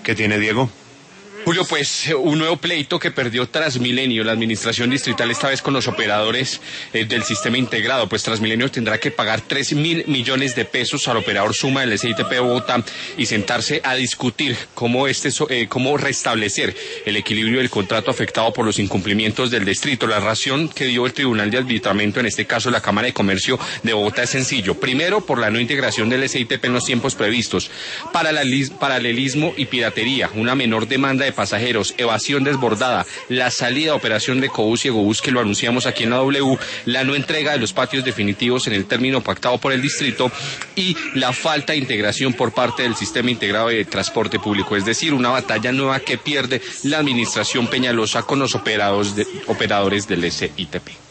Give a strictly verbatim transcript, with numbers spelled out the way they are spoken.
¿Qué tiene Diego? Julio, pues un nuevo pleito que perdió Transmilenio, la administración distrital, esta vez con los operadores eh, del sistema integrado. Pues Transmilenio tendrá que pagar tres mil millones de pesos al operador Suma del S I T P de Bogotá y sentarse a discutir cómo, este, eh, cómo restablecer el equilibrio del contrato afectado por los incumplimientos del distrito. La razón que dio el Tribunal de Arbitramiento, en este caso la Cámara de Comercio de Bogotá, es sencillo. Primero, por la no integración del S I T P en los tiempos previstos, paralelismo y piratería, una menor demanda de pasajeros, evasión desbordada, la salida de operación de Ecobús y Egobús, que lo anunciamos aquí en la W, la no entrega de los patios definitivos en el término pactado por el distrito y la falta de integración por parte del sistema integrado de transporte público, es decir, una batalla nueva que pierde la administración Peñalosa con los operadores, de, operadores del S I T P.